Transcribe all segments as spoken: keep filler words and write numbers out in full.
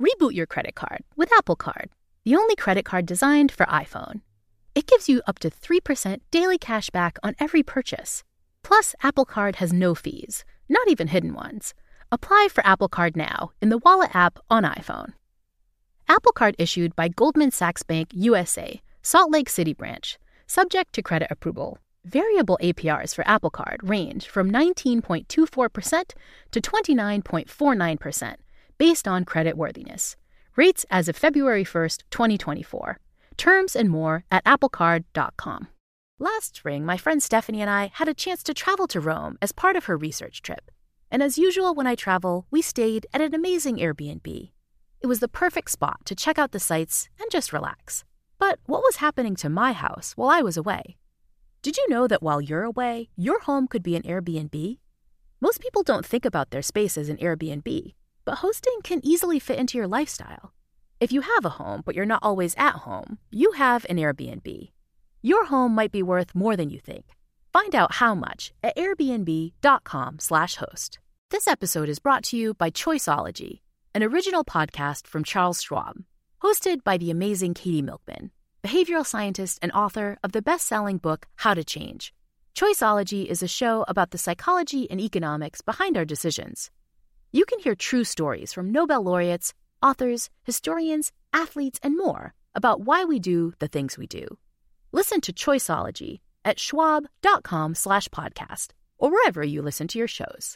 Reboot your credit card with Apple Card, the only credit card designed for iPhone. It gives you up to three percent daily cash back on every purchase. Plus, Apple Card has no fees, not even hidden ones. Apply for Apple Card now in the Wallet app on iPhone. Apple Card issued by Goldman Sachs Bank U S A, Salt Lake City branch, subject to credit approval. Variable A P Rs for Apple Card range from nineteen point two four percent to twenty-nine point four nine percent based on credit worthiness. Rates as of February first, twenty twenty-four. Terms and more at apple card dot com. Last spring, my friend Stephanie and I had a chance to travel to Rome as part of her research trip. And as usual when I travel, we stayed at an amazing Airbnb. It was the perfect spot to check out the sights and just relax. But what was happening to my house while I was away? Did you know that while you're away, your home could be an Airbnb? Most people don't think about their space as an Airbnb, but hosting can easily fit into your lifestyle. If you have a home, but you're not always at home, you have an Airbnb. Your home might be worth more than you think. Find out how much at airbnb.com slash host. This episode is brought to you by Choiceology, an original podcast from Charles Schwab, hosted by the amazing Katie Milkman, behavioral scientist and author of the best-selling book, How to Change. Choiceology is a show about the psychology and economics behind our decisions. You can hear true stories from Nobel laureates, authors, historians, athletes, and more about why we do the things we do. Listen to Choiceology at schwab.com slash podcast or wherever you listen to your shows.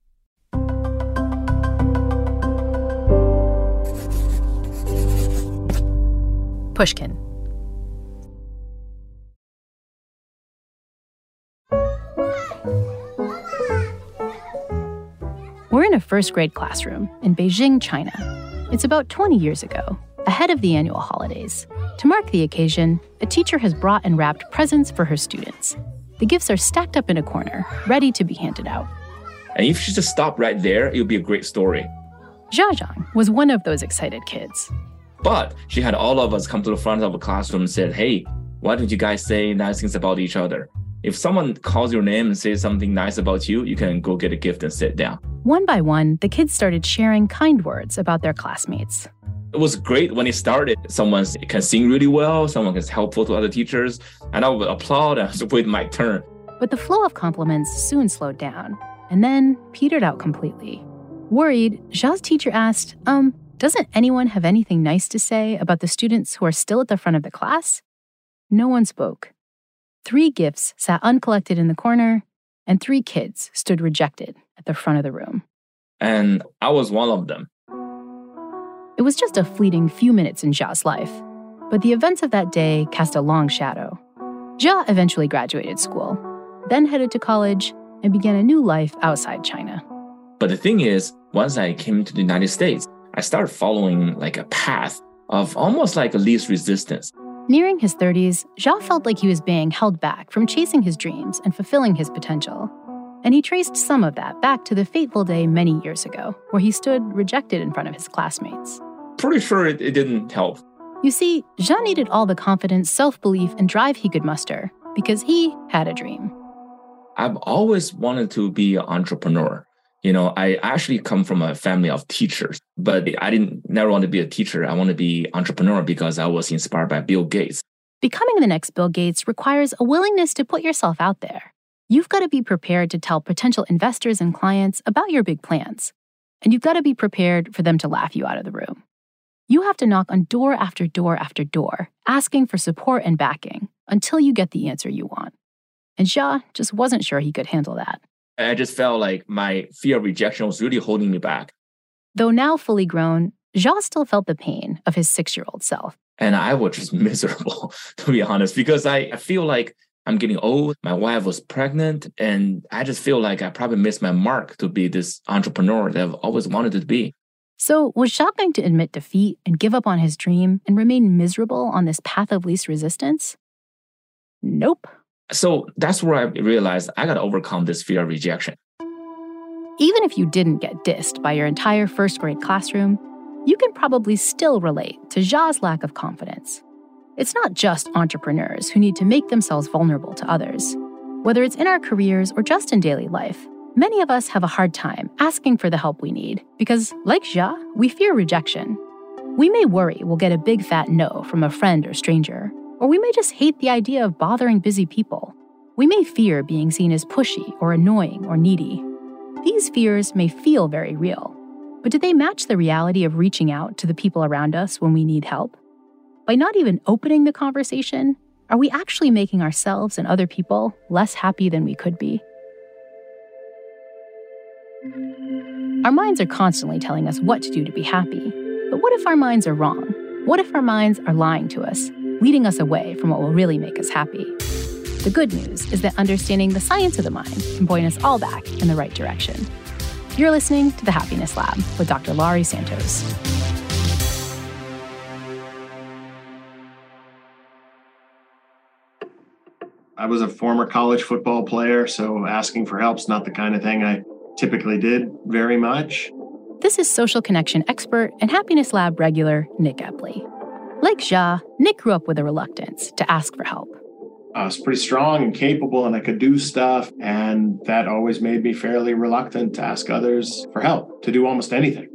Pushkin. We're in a first grade classroom in Beijing, China. It's about twenty years ago, ahead of the annual holidays. To mark the occasion, a teacher has brought and wrapped presents for her students. The gifts are stacked up in a corner, ready to be handed out. And if she just stopped right there, it would be a great story. Jia Zhang was one of those excited kids. But she had all of us come to the front of the classroom and said, hey, why don't you guys say nice things about each other? If someone calls your name and says something nice about you, you can go get a gift and sit down. One by one, the kids started sharing kind words about their classmates. It was great when it started. Someone can sing really well, someone is helpful to other teachers, and I would applaud and wait my turn. But the flow of compliments soon slowed down, and then petered out completely. Worried, Jia's teacher asked, um, doesn't anyone have anything nice to say about the students who are still at the front of the class? No one spoke. Three gifts sat uncollected in the corner, and three kids stood rejected at the front of the room. And I was one of them. It was just a fleeting few minutes in Jia's life, but the events of that day cast a long shadow. Jia eventually graduated school, then headed to college and began a new life outside China. But the thing is, once I came to the United States, I started following like a path of almost like a least resistance. Nearing his thirties, Jia felt like he was being held back from chasing his dreams and fulfilling his potential. And he traced some of that back to the fateful day many years ago, where he stood rejected in front of his classmates. Pretty sure it, it didn't help. You see, Jia needed all the confidence, self-belief, and drive he could muster because he had a dream. I've always wanted to be an entrepreneur. You know, I actually come from a family of teachers, but I didn't never want to be a teacher. I want to be an entrepreneur because I was inspired by Bill Gates. Becoming the next Bill Gates requires a willingness to put yourself out there. You've got to be prepared to tell potential investors and clients about your big plans. And you've got to be prepared for them to laugh you out of the room. You have to knock on door after door after door, asking for support and backing until you get the answer you want. And Jia just wasn't sure he could handle that. I just felt like my fear of rejection was really holding me back. Though now fully grown, Jia still felt the pain of his six-year-old self. And I was just miserable, to be honest, because I, I feel like I'm getting old. My wife was pregnant, and I just feel like I probably missed my mark to be this entrepreneur that I've always wanted to be. So was Jia going to admit defeat and give up on his dream and remain miserable on this path of least resistance? Nope. So that's where I realized I got to overcome this fear of rejection. Even if you didn't get dissed by your entire first grade classroom, you can probably still relate to Jia's lack of confidence. It's not just entrepreneurs who need to make themselves vulnerable to others. Whether it's in our careers or just in daily life, many of us have a hard time asking for the help we need because, like Jia, we fear rejection. We may worry we'll get a big fat no from a friend or stranger, or we may just hate the idea of bothering busy people. We may fear being seen as pushy or annoying or needy. These fears may feel very real, but do they match the reality of reaching out to the people around us when we need help? By not even opening the conversation, are we actually making ourselves and other people less happy than we could be? Our minds are constantly telling us what to do to be happy. But what if our minds are wrong? What if our minds are lying to us, leading us away from what will really make us happy? The good news is that understanding the science of the mind can point us all back in the right direction. You're listening to The Happiness Lab with Doctor Laurie Santos. I was a former college football player, so asking for help's not the kind of thing I typically did very much. This is social connection expert and Happiness Lab regular Nick Epley. Like Jia, Nick grew up with a reluctance to ask for help. I was pretty strong and capable, and I could do stuff, and that always made me fairly reluctant to ask others for help, to do almost anything.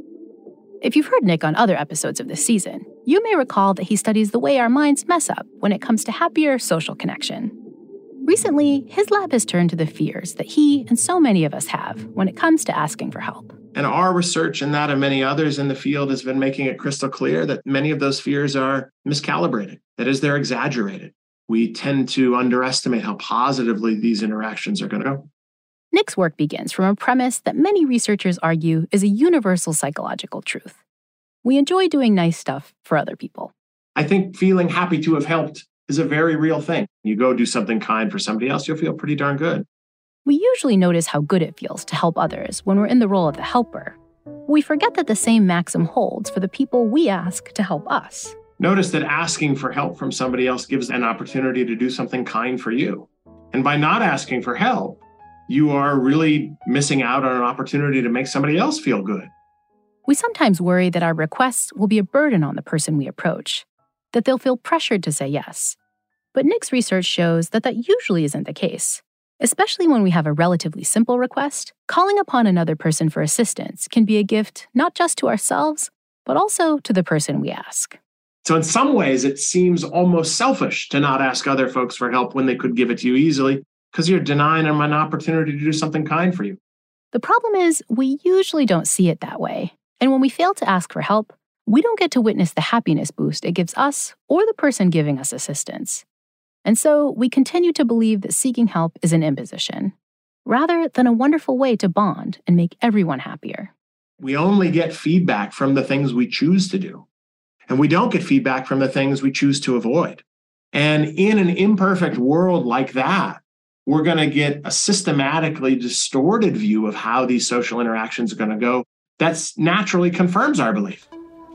If you've heard Nick on other episodes of this season, you may recall that he studies the way our minds mess up when it comes to happier social connection. Recently, his lab has turned to the fears that he and so many of us have when it comes to asking for help. And our research and that of many others in the field has been making it crystal clear that many of those fears are miscalibrated. That is, they're exaggerated. We tend to underestimate how positively these interactions are going to go. Nick's work begins from a premise that many researchers argue is a universal psychological truth. We enjoy doing nice stuff for other people. I think feeling happy to have helped is a very real thing. You go do something kind for somebody else, you'll feel pretty darn good. We usually notice how good it feels to help others when we're in the role of the helper. We forget that the same maxim holds for the people we ask to help us. Notice that asking for help from somebody else gives an opportunity to do something kind for you. And by not asking for help, you are really missing out on an opportunity to make somebody else feel good. We sometimes worry that our requests will be a burden on the person we approach, that they'll feel pressured to say yes. But Nick's research shows that that usually isn't the case. Especially when we have a relatively simple request, calling upon another person for assistance can be a gift not just to ourselves, but also to the person we ask. So in some ways, it seems almost selfish to not ask other folks for help when they could give it to you easily, because you're denying them an opportunity to do something kind for you. The problem is, we usually don't see it that way. And when we fail to ask for help, we don't get to witness the happiness boost it gives us or the person giving us assistance. And so we continue to believe that seeking help is an imposition, rather than a wonderful way to bond and make everyone happier. We only get feedback from the things we choose to do, and we don't get feedback from the things we choose to avoid. And in an imperfect world like that, we're going to get a systematically distorted view of how these social interactions are going to go. That's naturally confirms our belief.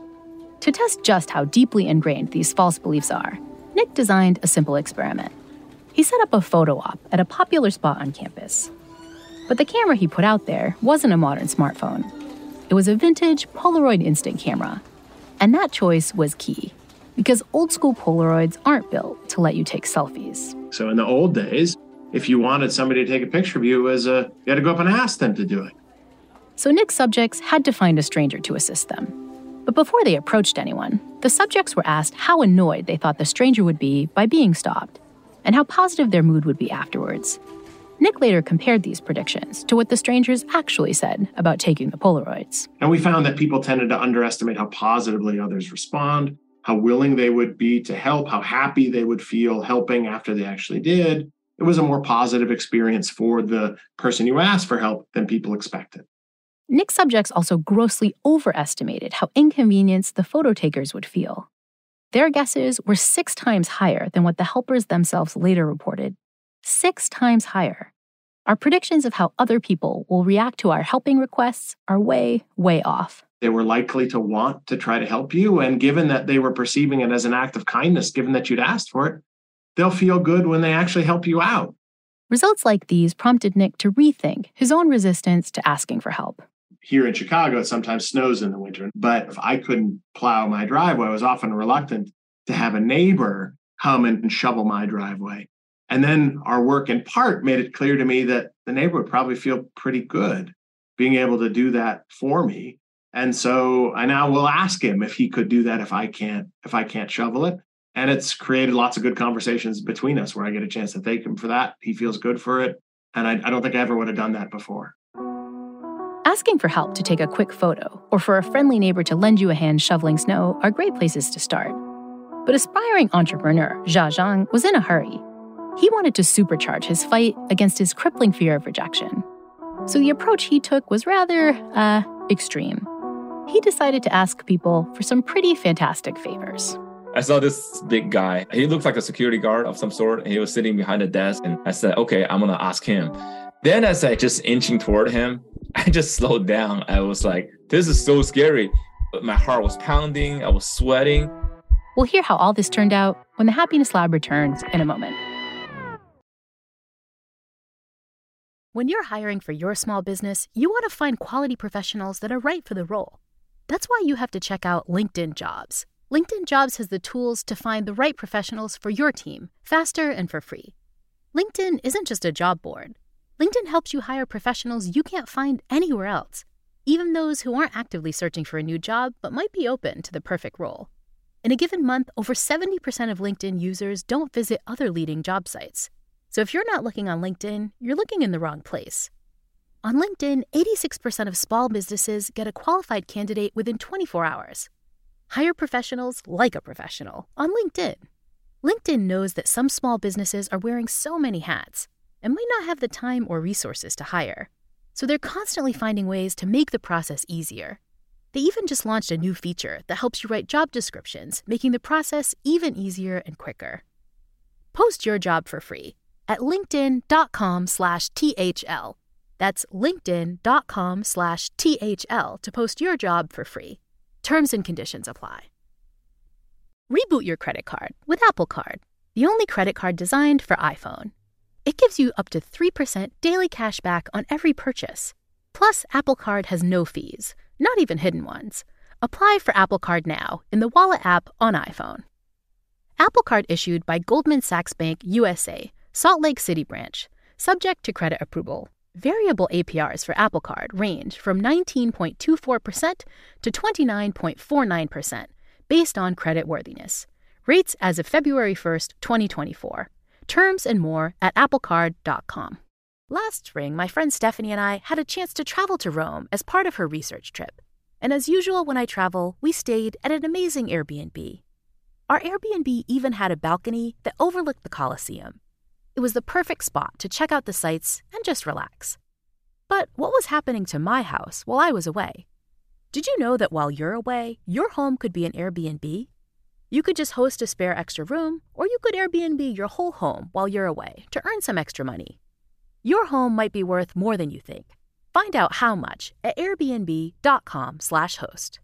To test just how deeply ingrained these false beliefs are, Nick designed a simple experiment. He set up a photo op at a popular spot on campus. But the camera he put out there wasn't a modern smartphone. It was a vintage Polaroid instant camera. And that choice was key, because old-school Polaroids aren't built to let you take selfies. So in the old days, if you wanted somebody to take a picture of you, as a, you had to go up and ask them to do it. So Nick's subjects had to find a stranger to assist them. But before they approached anyone, the subjects were asked how annoyed they thought the stranger would be by being stopped, and how positive their mood would be afterwards. Nick later compared these predictions to what the strangers actually said about taking the Polaroids. And we found that people tended to underestimate how positively others respond, how willing they would be to help, how happy they would feel helping after they actually did. It was a more positive experience for the person you asked for help than people expected. Nick's subjects also grossly overestimated how inconvenienced the photo takers would feel. Their guesses were six times higher than what the helpers themselves later reported. Six times higher. Our predictions of how other people will react to our helping requests are way, way off. They were likely to want to try to help you, and given that they were perceiving it as an act of kindness, given that you'd asked for it, they'll feel good when they actually help you out. Results like these prompted Nick to rethink his own resistance to asking for help. Here in Chicago, it sometimes snows in the winter, but if I couldn't plow my driveway, I was often reluctant to have a neighbor come and shovel my driveway. And then our work in part made it clear to me that the neighbor would probably feel pretty good being able to do that for me. And so I now will ask him if he could do that if I can't, if I can't shovel it. And it's created lots of good conversations between us where I get a chance to thank him for that. He feels good for it. And I, I don't think I ever would have done that before. Asking for help to take a quick photo or for a friendly neighbor to lend you a hand shoveling snow are great places to start. But aspiring entrepreneur Jia Zhang was in a hurry. He wanted to supercharge his fight against his crippling fear of rejection. So the approach he took was rather, uh, extreme. He decided to ask people for some pretty fantastic favors. I saw this big guy. He looked like a security guard of some sort. And he was sitting behind a desk. And I said, okay, I'm going to ask him. Then as I just inching toward him, I just slowed down. I was like, this is so scary. My heart was pounding. I was sweating. We'll hear how all this turned out when the Happiness Lab returns in a moment. When you're hiring for your small business, you want to find quality professionals that are right for the role. That's why you have to check out LinkedIn Jobs. LinkedIn Jobs has the tools to find the right professionals for your team, faster and for free. LinkedIn isn't just a job board. LinkedIn helps you hire professionals you can't find anywhere else, even those who aren't actively searching for a new job but might be open to the perfect role. In a given month, over seventy percent of LinkedIn users don't visit other leading job sites. So if you're not looking on LinkedIn, you're looking in the wrong place. On LinkedIn, eighty-six percent of small businesses get a qualified candidate within twenty-four hours. Hire professionals like a professional on LinkedIn. LinkedIn knows that some small businesses are wearing so many hats and might not have the time or resources to hire. So they're constantly finding ways to make the process easier. They even just launched a new feature that helps you write job descriptions, making the process even easier and quicker. Post your job for free at linkedin.com slash THL. That's linkedin.com slash THL to post your job for free. Terms and conditions apply. Reboot your credit card with Apple Card, the only credit card designed for iPhone. It gives you up to three percent daily cash back on every purchase. Plus, Apple Card has no fees, not even hidden ones. Apply for Apple Card now in the Wallet app on iPhone. Apple Card issued by Goldman Sachs Bank U S A, Salt Lake City branch, subject to credit approval. Variable A P Rs for Apple Card range from nineteen point two four percent to twenty-nine point four nine percent, based on credit worthiness. Rates as of February first, twenty twenty-four. Terms and more at apple card dot com. Last spring, my friend Stephanie and I had a chance to travel to Rome as part of her research trip. And as usual when I travel, we stayed at an amazing Airbnb. Our Airbnb even had a balcony that overlooked the Colosseum. It was the perfect spot to check out the sights and just relax. But what was happening to my house while I was away? Did you know that while you're away, your home could be an Airbnb? You could just host a spare extra room, or you could Airbnb your whole home while you're away to earn some extra money. Your home might be worth more than you think. Find out how much at airbnb.com slash host.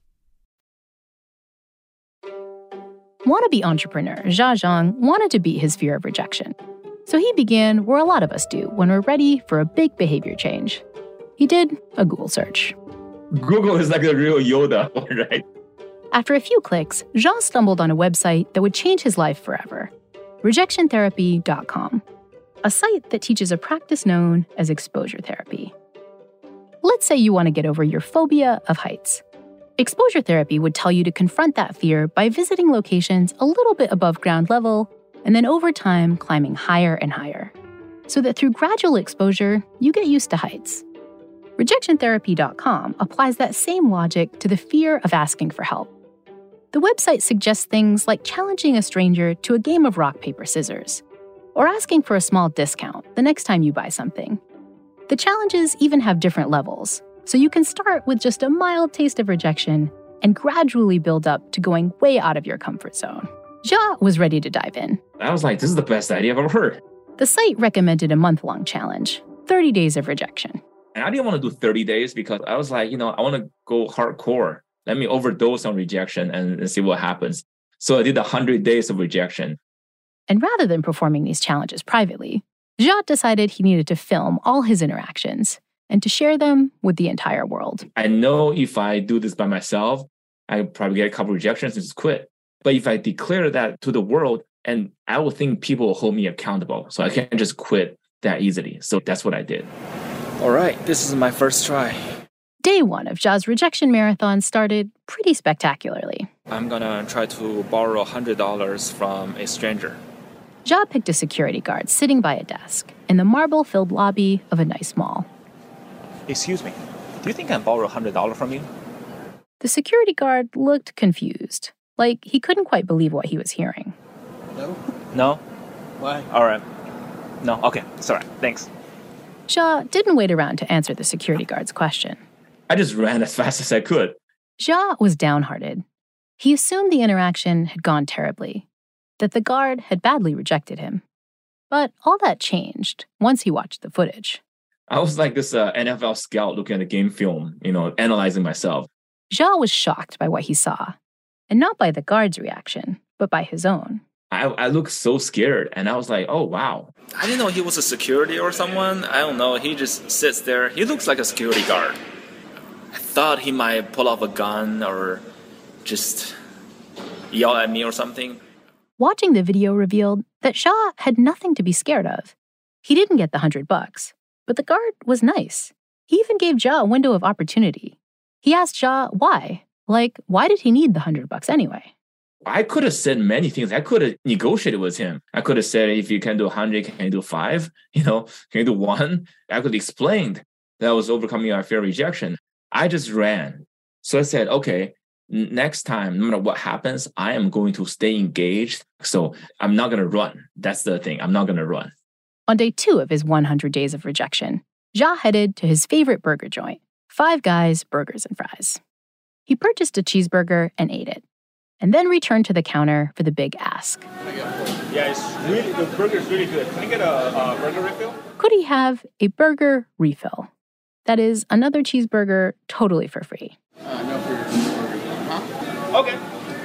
Wannabe entrepreneur Jia Zhang wanted to beat his fear of rejection. So he began where a lot of us do when we're ready for a big behavior change. He did a Google search. Google is like the real Yoda, right? After a few clicks, Jean stumbled on a website that would change his life forever, rejection therapy dot com, a site that teaches a practice known as exposure therapy. Let's say you want to get over your phobia of heights. Exposure therapy would tell you to confront that fear by visiting locations a little bit above ground level and then over time climbing higher and higher, so that through gradual exposure, you get used to heights. rejection therapy dot com applies that same logic to the fear of asking for help. The website suggests things like challenging a stranger to a game of rock, paper, scissors, or asking for a small discount the next time you buy something. The challenges even have different levels, so you can start with just a mild taste of rejection and gradually build up to going way out of your comfort zone. Jia was ready to dive in. I was like, this is the best idea I've ever heard. The site recommended a month-long challenge, thirty days of rejection. And I didn't want to do thirty days because I was like, you know, I want to go hardcore. Let me overdose on rejection and, and see what happens. So I did one hundred days of rejection. And rather than performing these challenges privately, Jia decided he needed to film all his interactions and to share them with the entire world. I know if I do this by myself, I probably get a couple rejections and just quit. But if I declare that to the world, and I will think people will hold me accountable. So I can't just quit that easily. So that's what I did. All right, this is my first try. Day one of Jia's rejection marathon started pretty spectacularly. I'm gonna try to borrow one hundred dollars from a stranger. Jia picked a security guard sitting by a desk in the marble-filled lobby of a nice mall. Excuse me, do you think I can borrow one hundred dollars from you? The security guard looked confused, like he couldn't quite believe what he was hearing. No. No? Why? All right. No, okay, sorry, thanks. Jia didn't wait around to answer the security guard's question. I just ran as fast as I could. Jia was downhearted. He assumed the interaction had gone terribly, that the guard had badly rejected him. But all that changed once he watched the footage. I was like this uh, N F L scout looking at a game film, you know, analyzing myself. Jia was shocked by what he saw, and not by the guard's reaction, but by his own. I, I looked so scared, and I was like, oh, wow. I didn't know he was a security or someone. I don't know, he just sits there. He looks like a security guard. I thought he might pull off a gun or just yell at me or something. Watching the video revealed that Jia had nothing to be scared of. He didn't get the hundred bucks, but the guard was nice. He even gave Jia a window of opportunity. He asked Jia why. Like, why did he need the hundred bucks anyway? I could have said many things. I could have negotiated with him. I could have said, if you can do one hundred, can you do five? You know, can you do one? I could have explained that I was overcoming our fear of rejection. I just ran. So I said, okay, n- next time, no matter what happens, I am going to stay engaged. So I'm not going to run. That's the thing. I'm not going to run. On day two of his one hundred days of rejection, Jia headed to his favorite burger joint, Five Guys Burgers and Fries. He purchased a cheeseburger and ate it, and then returned to the counter for the big ask. Yeah, it's really, the burger's really good. Can I get a, a burger refill? Could he have a burger refill? That is, another cheeseburger totally for free. Uh, no for your cheeseburger. Huh? Okay.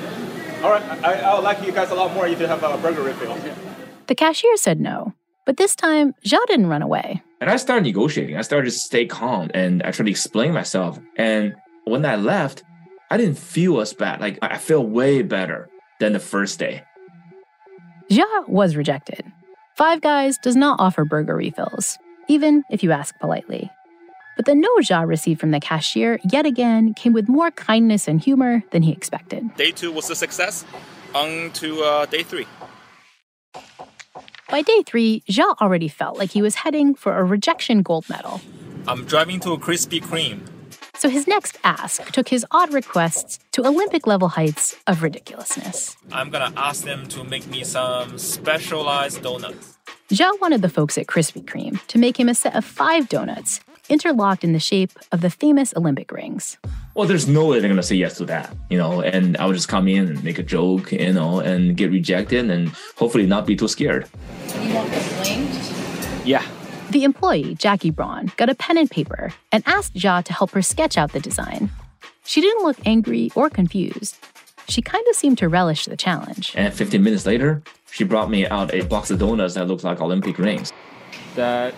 All right, I, I would like you guys a lot more if you have a burger refill. The cashier said no, but this time, Jia didn't run away. And I started negotiating. I started to stay calm and actually explain myself. And when I left, I didn't feel as bad. Like, I felt way better than the first day. Jia was rejected. Five Guys does not offer burger refills, even if you ask politely. But the no Jia received from the cashier yet again came with more kindness and humor than he expected. Day two was a success. On to uh, day three. By day three, Jia already felt like he was heading for a rejection gold medal. I'm driving to a Krispy Kreme. So his next ask took his odd requests to Olympic-level heights of ridiculousness. I'm gonna ask them to make me some specialized donuts. Jia wanted the folks at Krispy Kreme to make him a set of five donuts interlocked in the shape of the famous Olympic rings. Well, there's no way they're going to say yes to that, you know, and I would just come in and make a joke, you know, and get rejected and hopefully not be too scared. You want this linked? Yeah. The employee, Jackie Braun, got a pen and paper and asked Jia to help her sketch out the design. She didn't look angry or confused. She kind of seemed to relish the challenge. And fifteen minutes later, she brought me out a box of donuts that looked like Olympic rings. That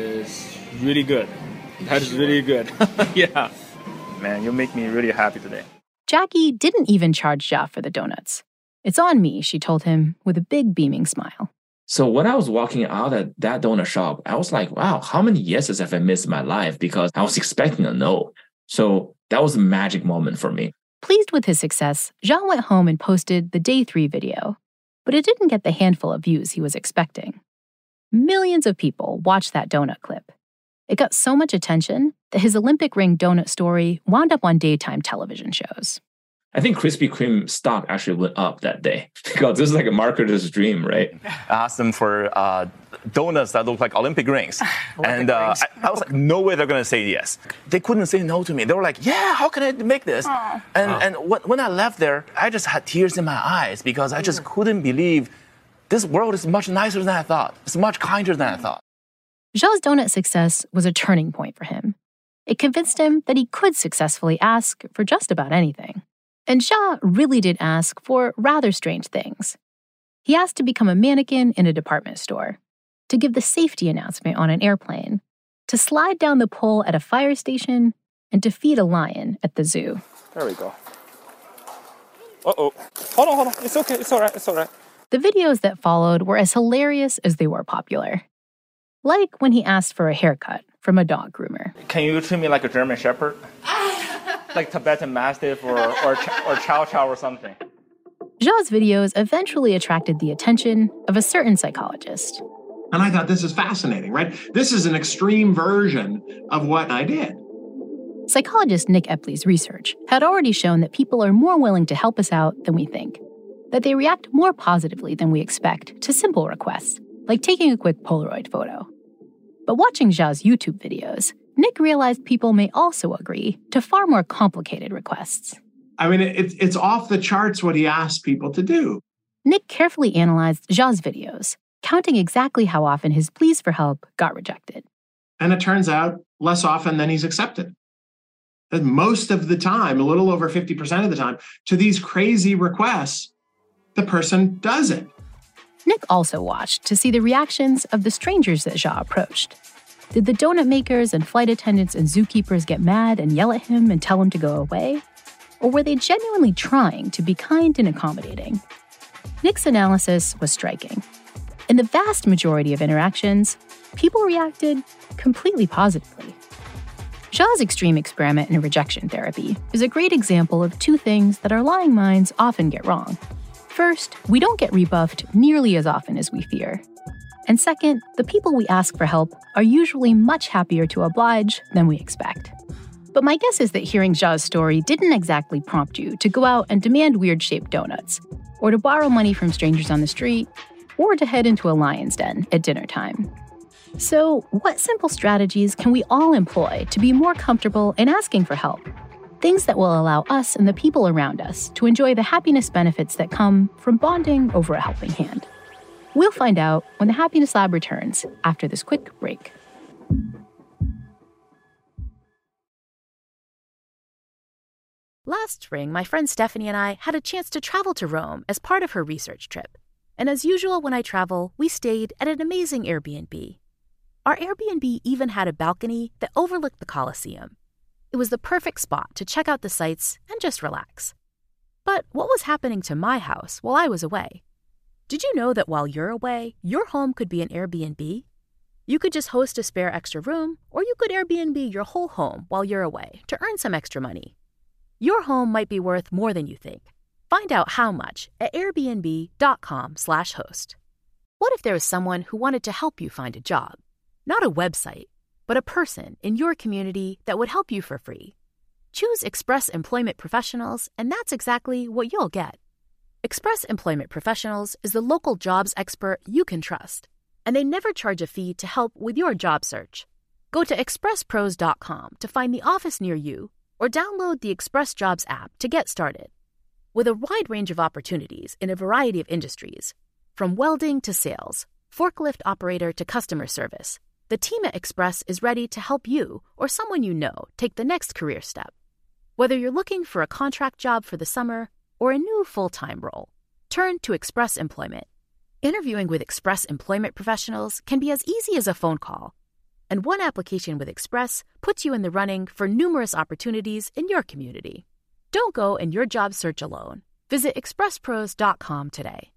is really good. That is really good. Yeah. Man, you make me really happy today. Jackie didn't even charge Jia for the donuts. It's on me, she told him with a big beaming smile. So when I was walking out of that donut shop, I was like, wow, how many yeses have I missed in my life? Because I was expecting a no. So that was a magic moment for me. Pleased with his success, Jia went home and posted the day three video. But it didn't get the handful of views he was expecting. Millions of people watched that donut clip. It got so much attention that his Olympic ring donut story wound up on daytime television shows. I think Krispy Kreme stock actually went up that day because this is like a marketer's dream, right? I asked them for uh, donuts that look like Olympic rings. Olympic and uh, rings. I, I was like, no way they're going to say yes. They couldn't say no to me. They were like, yeah, how can I make this? Aww. And, Wow. and when, when I left there, I just had tears in my eyes because I just couldn't believe this world is much nicer than I thought. It's much kinder than I thought. Jia's donut success was a turning point for him. It convinced him that he could successfully ask for just about anything. And Jia really did ask for rather strange things. He asked to become a mannequin in a department store, to give the safety announcement on an airplane, to slide down the pole at a fire station, and to feed a lion at the zoo. There we go. Uh-oh. Hold on, hold on. It's okay. It's all right. It's all right. The videos that followed were as hilarious as they were popular. Like when he asked for a haircut from a dog groomer. Can you treat me like a German Shepherd? Like Tibetan Mastiff or, or, or Chow Chow or something. Xiao's videos eventually attracted the attention of a certain psychologist. And I thought, this is fascinating, right? This is an extreme version of what I did. Psychologist Nick Epley's research had already shown that people are more willing to help us out than we think, that they react more positively than we expect to simple requests, like taking a quick Polaroid photo. But watching Xiao's YouTube videos, Nick realized people may also agree to far more complicated requests. I mean, it, it's off the charts what he asked people to do. Nick carefully analyzed Xiao's videos, counting exactly how often his pleas for help got rejected. And it turns out less often than he's accepted. And most of the time, a little over fifty percent of the time, to these crazy requests, the person does it. Nick also watched to see the reactions of the strangers that Xia approached. Did the donut makers and flight attendants and zookeepers get mad and yell at him and tell him to go away? Or were they genuinely trying to be kind and accommodating? Nick's analysis was striking. In the vast majority of interactions, people reacted completely positively. Xiao's extreme experiment in rejection therapy is a great example of two things that our lying minds often get wrong. First, we don't get rebuffed nearly as often as we fear. And second, the people we ask for help are usually much happier to oblige than we expect. But my guess is that hearing Xiao's story didn't exactly prompt you to go out and demand weird-shaped donuts, or to borrow money from strangers on the street, or to head into a lion's den at dinner time. So, what simple strategies can we all employ to be more comfortable in asking for help? Things that will allow us and the people around us to enjoy the happiness benefits that come from bonding over a helping hand. We'll find out when the Happiness Lab returns after this quick break. Last spring, my friend Stephanie and I had a chance to travel to Rome as part of her research trip. And as usual, when I travel, we stayed at an amazing Airbnb. Our Airbnb even had a balcony that overlooked the Colosseum. It was the perfect spot to check out the sights and just relax. But what was happening to my house while I was away? Did you know that while you're away, your home could be an Airbnb? You could just host a spare extra room, or you could Airbnb your whole home while you're away to earn some extra money. Your home might be worth more than you think. Find out how much at airbnb.com slash host. What if there was someone who wanted to help you find a job? Not a website, but a person in your community that would help you for free. Choose Express Employment Professionals, and that's exactly what you'll get. Express Employment Professionals is the local jobs expert you can trust, and they never charge a fee to help with your job search. Go to express pros dot com to find the office near you, or download the Express Jobs app to get started. With a wide range of opportunities in a variety of industries, from welding to sales, forklift operator to customer service, the team at Express is ready to help you or someone you know take the next career step. Whether you're looking for a contract job for the summer or a new full-time role, turn to Express Employment. Interviewing with Express Employment Professionals can be as easy as a phone call, and one application with Express puts you in the running for numerous opportunities in your community. Don't go in your job search alone. Visit express pros dot com today.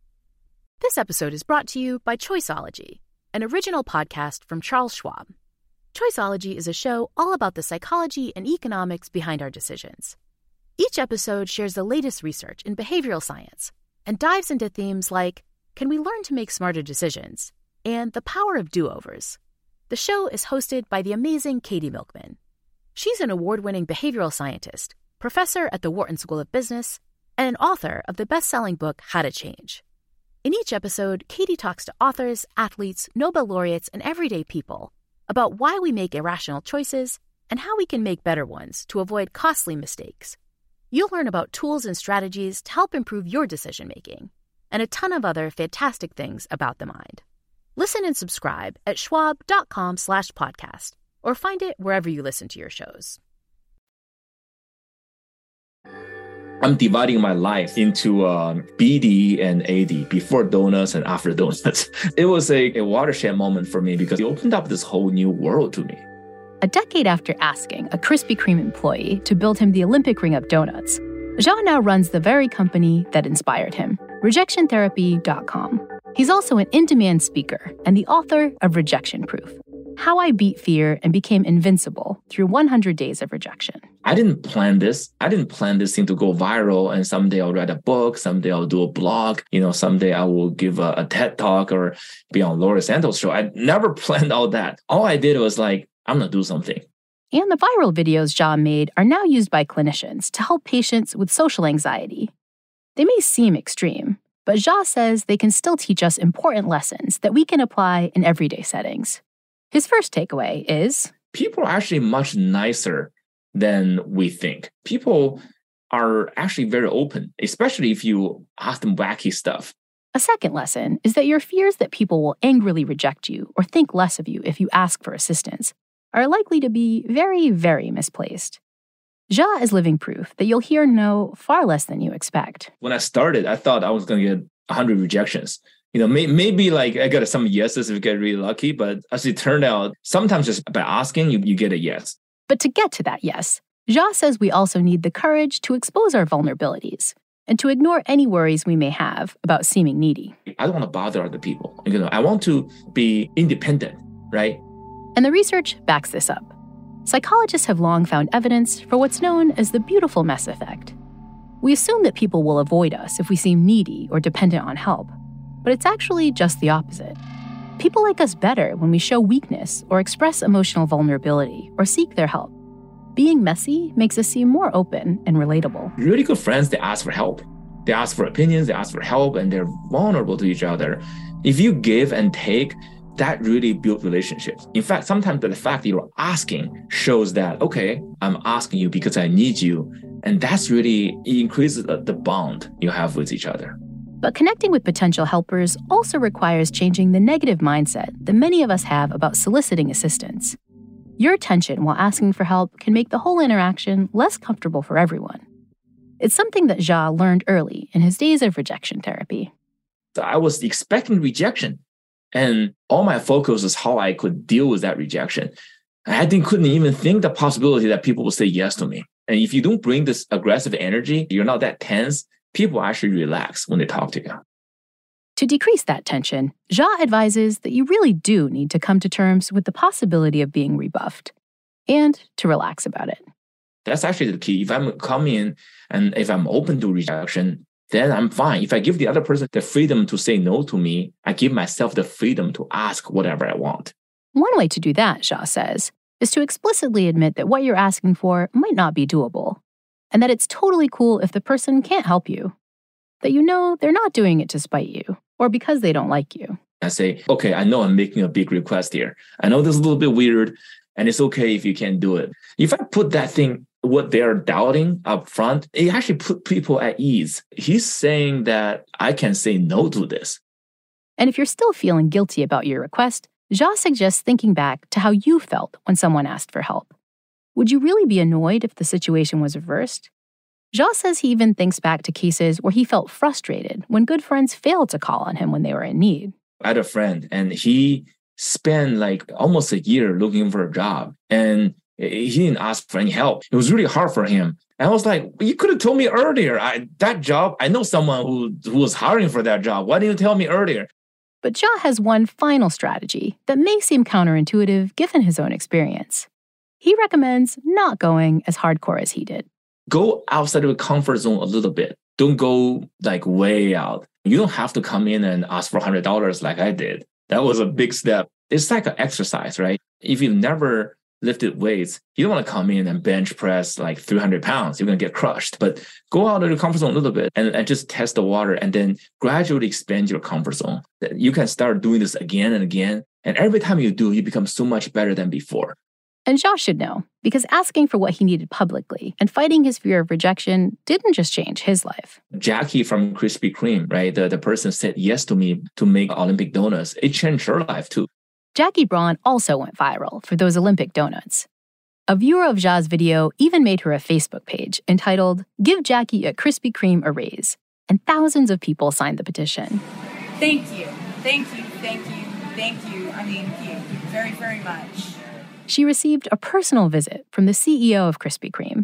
This episode is brought to you by Choiceology, an original podcast from Charles Schwab. Choiceology is a show all about the psychology and economics behind our decisions. Each episode shares the latest research in behavioral science and dives into themes like, can we learn to make smarter decisions? And the power of do-overs. The show is hosted by the amazing Katie Milkman. She's an award-winning behavioral scientist, professor at the Wharton School of Business, and an author of the best-selling book, How to Change. In each episode, Katie talks to authors, athletes, Nobel laureates, and everyday people about why we make irrational choices and how we can make better ones to avoid costly mistakes. You'll learn about tools and strategies to help improve your decision-making, and a ton of other fantastic things about the mind. Listen and subscribe at schwab.com slash podcast, or find it wherever you listen to your shows. I'm dividing my life into uh, B D and A D, before donuts and after donuts. It was a, a watershed moment for me because it opened up this whole new world to me. A decade after asking a Krispy Kreme employee to build him the Olympic ring of donuts, Xia now runs the very company that inspired him, rejection therapy dot com. He's also an in-demand speaker and the author of Rejection Proof: How I Beat Fear and Became Invincible Through one hundred Days of Rejection. I didn't plan this. I didn't plan this thing to go viral, and someday I'll write a book, someday I'll do a blog, you know, someday I will give a, a TED Talk or be on Laura Santos' show. I never planned all that. All I did was like, I'm going to do something. And the viral videos Jia made are now used by clinicians to help patients with social anxiety. They may seem extreme, but Jia says they can still teach us important lessons that we can apply in everyday settings. His first takeaway is, people are actually much nicer than we think. People are actually very open, especially if you ask them wacky stuff. A second lesson is that your fears that people will angrily reject you or think less of you if you ask for assistance are likely to be very, very misplaced. Jia is living proof that you'll hear no far less than you expect. When I started, I thought I was going to get one hundred rejections. You know, may, maybe like I got some yeses if you get really lucky, but as it turned out, sometimes just by asking, you, you get a yes. But to get to that yes, Jia says we also need the courage to expose our vulnerabilities and to ignore any worries we may have about seeming needy. I don't want to bother other people. You know, I want to be independent, right? And the research backs this up. Psychologists have long found evidence for what's known as the beautiful mess effect. We assume that people will avoid us if we seem needy or dependent on help, but it's actually just the opposite. People like us better when we show weakness or express emotional vulnerability or seek their help. Being messy makes us seem more open and relatable. Really good friends, they ask for help. They ask for opinions, they ask for help, and they're vulnerable to each other. If you give and take, that really builds relationships. In fact, sometimes the fact that you're asking shows that, okay, I'm asking you because I need you. And that's really, it increases the, the bond you have with each other. But connecting with potential helpers also requires changing the negative mindset that many of us have about soliciting assistance. Your tension while asking for help can make the whole interaction less comfortable for everyone. It's something that Jia learned early in his days of rejection therapy. So I was expecting rejection, and all my focus was how I could deal with that rejection. I didn't, couldn't even think the possibility that people would say yes to me. And if you don't bring this aggressive energy, you're not that tense, people actually relax when they talk to you. To decrease that tension, Jia advises that you really do need to come to terms with the possibility of being rebuffed and to relax about it. That's actually the key. If I'm coming in and if I'm open to rejection, then I'm fine. If I give the other person the freedom to say no to me, I give myself the freedom to ask whatever I want. One way to do that, Jia says, is to explicitly admit that what you're asking for might not be doable, and that it's totally cool if the person can't help you, that you know they're not doing it to spite you or because they don't like you. I say, okay, I know I'm making a big request here. I know this is a little bit weird, and it's okay if you can't do it. If I put that thing, what they're doubting up front, it actually put people at ease. He's saying that I can say no to this. And if you're still feeling guilty about your request, Jia suggests thinking back to how you felt when someone asked for help. Would you really be annoyed if the situation was reversed? Jia says he even thinks back to cases where he felt frustrated when good friends failed to call on him when they were in need. I had a friend, and he spent like almost a year looking for a job, and he didn't ask for any help. It was really hard for him. And I was like, you could have told me earlier. I, that job, I know someone who, who was hiring for that job. Why didn't you tell me earlier? But Jia has one final strategy that may seem counterintuitive given his own experience. He recommends not going as hardcore as he did. Go outside of your comfort zone a little bit. Don't go like way out. You don't have to come in and ask for one hundred dollars like I did. That was a big step. It's like an exercise, right? If you've never lifted weights, you don't want to come in and bench press like three hundred pounds. You're going to get crushed. But go out of your comfort zone a little bit and, and just test the water and then gradually expand your comfort zone. You can start doing this again and again. And every time you do, you become so much better than before. And Jia should know, because asking for what he needed publicly and fighting his fear of rejection didn't just change his life. Jackie from Krispy Kreme, right? The, the person said yes to me to make Olympic donuts. It changed her life too. Jackie Braun also went viral for those Olympic donuts. A viewer of Jia's video even made her a Facebook page entitled, "Give Jackie at Krispy Kreme a Raise," and thousands of people signed the petition. Thank you. Thank you. Thank you. Thank you. I mean, thank you very, very much. She received a personal visit from the C E O of Krispy Kreme.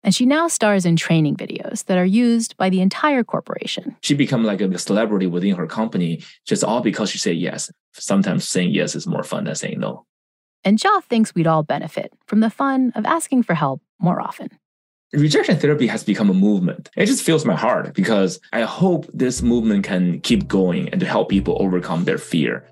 And she now stars in training videos that are used by the entire corporation. She became like a celebrity within her company, just all because she said yes. Sometimes saying yes is more fun than saying no. And Jia thinks we'd all benefit from the fun of asking for help more often. Rejection therapy has become a movement. It just fills my heart because I hope this movement can keep going and to help people overcome their fear.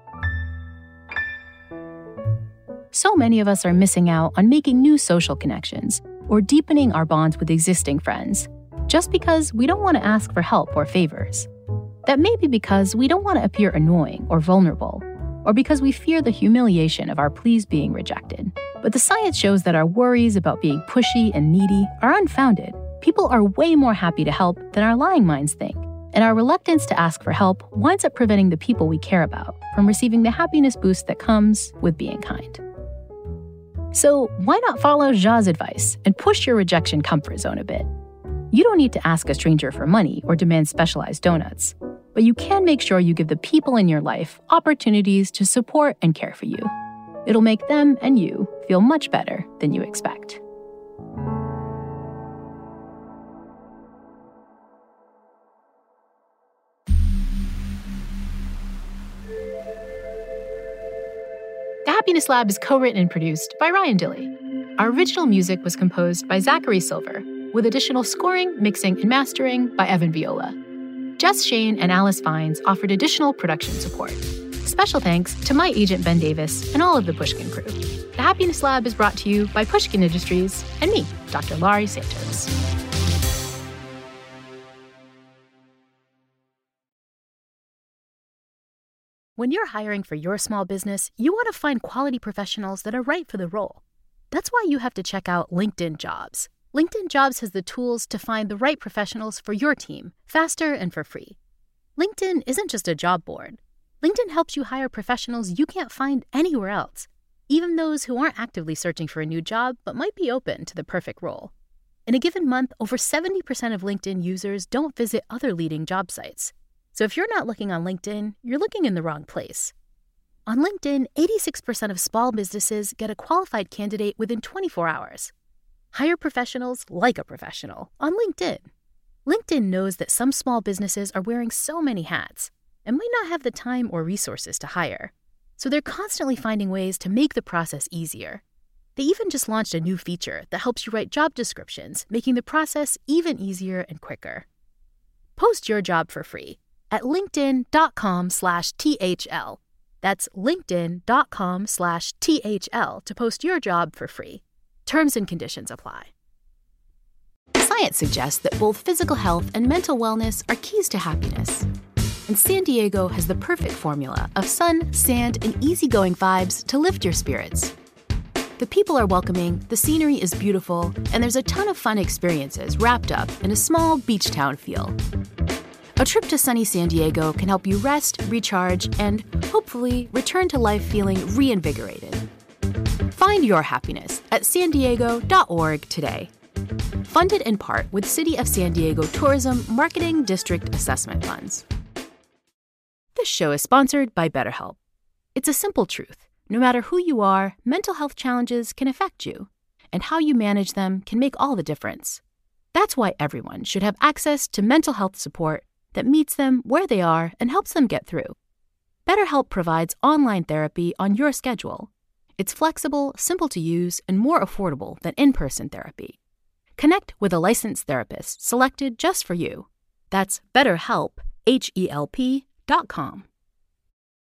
So many of us are missing out on making new social connections or deepening our bonds with existing friends just because we don't want to ask for help or favors. That may be because we don't want to appear annoying or vulnerable, or because we fear the humiliation of our pleas being rejected. But the science shows that our worries about being pushy and needy are unfounded. People are way more happy to help than our lying minds think, and our reluctance to ask for help winds up preventing the people we care about from receiving the happiness boost that comes with being kind. So why not follow Jia's advice and push your rejection comfort zone a bit? You don't need to ask a stranger for money or demand specialized donuts, but you can make sure you give the people in your life opportunities to support and care for you. It'll make them and you feel much better than you expect. The Happiness Lab is co-written and produced by Ryan Dilley. Our original music was composed by Zachary Silver, with additional scoring, mixing, and mastering by Evan Viola. Jess Shane and Alice Vines offered additional production support. Special thanks to my agent Ben Davis and all of the Pushkin crew. The Happiness Lab is brought to you by Pushkin Industries and me, Doctor Laurie Santos. When you're hiring for your small business, you want to find quality professionals that are right for the role. That's why you have to check out LinkedIn Jobs. LinkedIn Jobs has the tools to find the right professionals for your team, faster and for free. LinkedIn isn't just a job board. LinkedIn helps you hire professionals you can't find anywhere else, even those who aren't actively searching for a new job but might be open to the perfect role. In a given month, over seventy percent of LinkedIn users don't visit other leading job sites. So if you're not looking on LinkedIn, you're looking in the wrong place. On LinkedIn, eighty-six percent of small businesses get a qualified candidate within twenty-four hours. Hire professionals like a professional on LinkedIn. LinkedIn knows that some small businesses are wearing so many hats and might not have the time or resources to hire. So they're constantly finding ways to make the process easier. They even just launched a new feature that helps you write job descriptions, making the process even easier and quicker. Post your job for free at linkedin.com slash THL. That's linkedin.com slash THL to post your job for free. Terms and conditions apply. Science suggests that both physical health and mental wellness are keys to happiness. And San Diego has the perfect formula of sun, sand, and easygoing vibes to lift your spirits. The people are welcoming, the scenery is beautiful, and there's a ton of fun experiences wrapped up in a small beach town feel. A trip to sunny San Diego can help you rest, recharge, and hopefully return to life feeling reinvigorated. Find your happiness at san diego dot org today. Funded in part with City of San Diego Tourism Marketing District Assessment Funds. This show is sponsored by BetterHelp. It's a simple truth. No matter who you are, mental health challenges can affect you, and how you manage them can make all the difference. That's why everyone should have access to mental health support that meets them where they are and helps them get through. BetterHelp provides online therapy on your schedule. It's flexible, simple to use, and more affordable than in-person therapy. Connect with a licensed therapist selected just for you. That's BetterHelp, H E L P dot com.